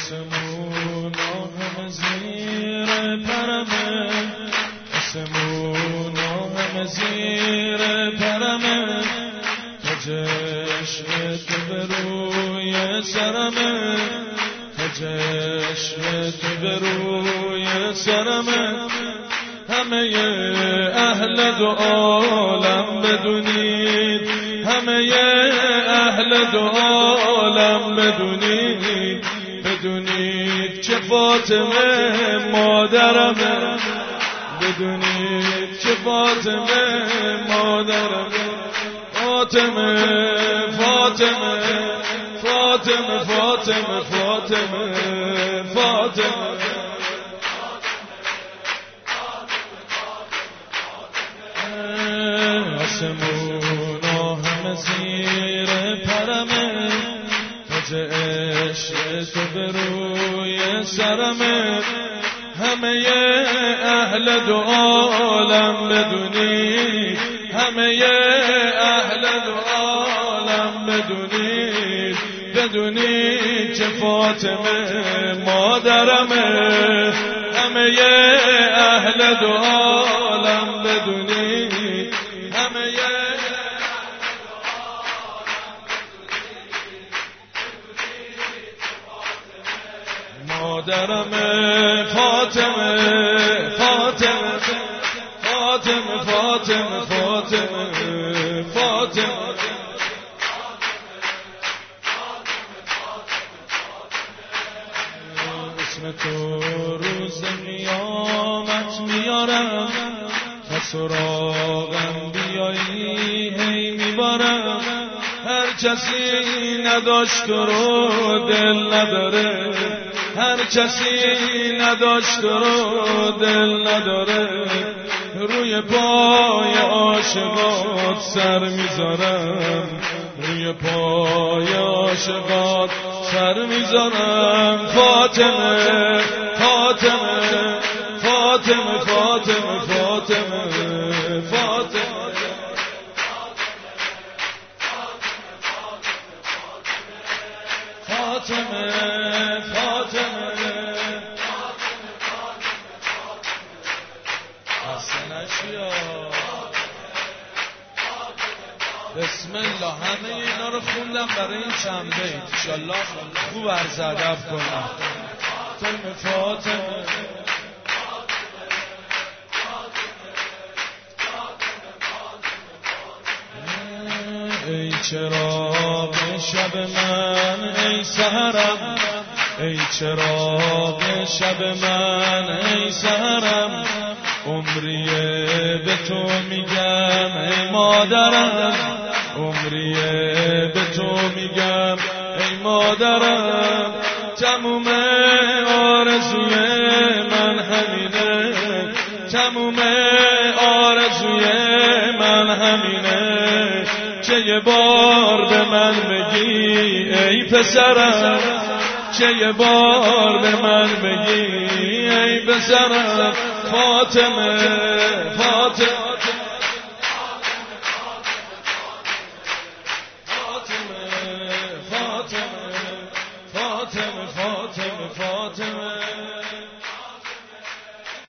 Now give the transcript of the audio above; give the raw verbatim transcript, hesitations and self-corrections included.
آسمونا همه زیر پرمه، آسمونا همه زیر پرمه، چشم تو به روی سرمه، چشم تو به روی سرمه. همه اهل دو عالم بدونید، همه اهل دو عالم بدونید، بدونید که فاطمه مادرمه، بدونید که فاطمه مادرمه. فاطمه فاطمه فاطمه فاطمه فاطمه فاطمه. آسمونا همه زیر پرمه، تاج عشق تو به روی سرمه. همه اهل دو عالم بدونید، همه اهل دو عالم بدونید، بدونید که فاطمه مادرمه. همه اهل دو عالم بدونید، همه مادرمه. فاطمه فاطمه فاطمه فاطمه فاطمه فاطمه. اسم تو روز قیامت میارم، تا سراغم بیایی هی میبارم. هر کسی نداشت تو رو دل نداره، هر کسی نداشت تو رو دل نداره. روی پای عاشقات سر میذارم، روی پای عاشقات سر میذارم. فاطمه فاطمه فاطمه فاطمه فاطمه فاطمه. فاطمه فاطمه بسم الله. همه اینا رو خوندم برای این چند بیت، انشالله خوب عرض ادب کنم. فاطمه فاطمه ای چراغ شب من ای سحرم، ای چراغ شب من ای سحرم. عمریه به تو میگم ای مادرم، عمریه به تو میگم ای مادرم. تموم آرزوی من همینه، تموم آرزوی من همینه، که یه بار به من بگی ای پسرم، که یه بار به من بگی ای پسرم. فاطمه فاطمه